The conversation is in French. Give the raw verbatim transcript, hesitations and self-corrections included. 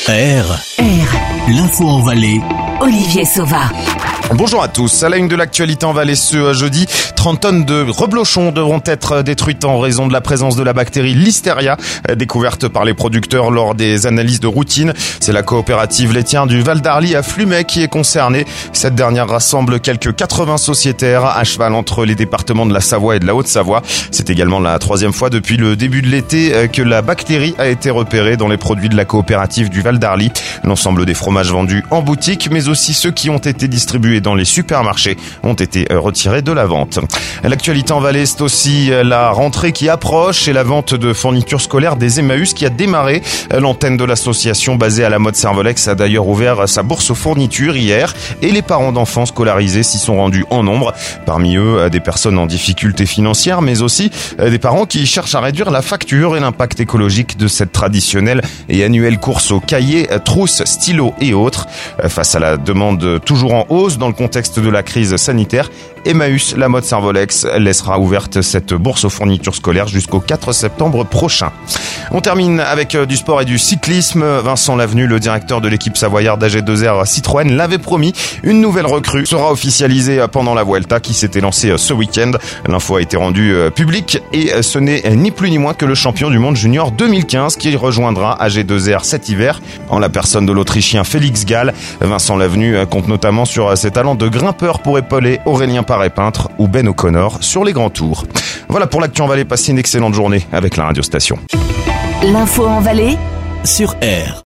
R. R. L'info en Valais. Olivier Sauva. Bonjour à tous. À la une de l'actualité en Valais ce jeudi, trente tonnes de reblochons devront être détruites en raison de la présence de la bactérie Listeria, découverte par les producteurs lors des analyses de routine. C'est la coopérative laitière du Val d'Arly à Flumet qui est concernée. Cette dernière rassemble quelques quatre-vingts sociétaires à cheval entre les départements de la Savoie et de la Haute-Savoie. C'est également la troisième fois depuis le début de l'été que la bactérie a été repérée dans les produits de la coopérative du Val d'Arly. L'ensemble des fromages vendus en boutique, mais aussi ceux qui ont été distribués dans les supermarchés ont été retirés de la vente. L'actualité en Valais, c'est aussi la rentrée qui approche et la vente de fournitures scolaires des Emmaüs qui a démarré. L'antenne de l'association basée à la Motte Servolex a d'ailleurs ouvert sa bourse aux fournitures hier et les parents d'enfants scolarisés s'y sont rendus en nombre. Parmi eux, des personnes en difficulté financière, mais aussi des parents qui cherchent à réduire la facture et l'impact écologique de cette traditionnelle et annuelle course aux cahiers, trousses, stylos et autres. Face à la demande toujours en hausse dans le contexte de la crise sanitaire, Emmaüs, la Motte Servolex, laissera ouverte cette bourse aux fournitures scolaires jusqu'au quatre septembre prochain. On termine avec du sport et du cyclisme. Vincent Lavenu, le directeur de l'équipe savoyarde A G deux R Citroën, l'avait promis. Une nouvelle recrue sera officialisée pendant la Vuelta qui s'était lancée ce week-end. L'info a été rendue publique et ce n'est ni plus ni moins que le champion du monde junior deux mille quinze qui rejoindra A G deux R cet hiver en la personne de l'Autrichien Félix Gall. Vincent Lavenu compte notamment sur ses talents de grimpeur pour épauler Aurélien Paré-Peintre ou Ben O'Connor sur les grands tours. Voilà pour l'actu en Valais. Passez une excellente journée avec la radio station. L'info en Valais Sur R.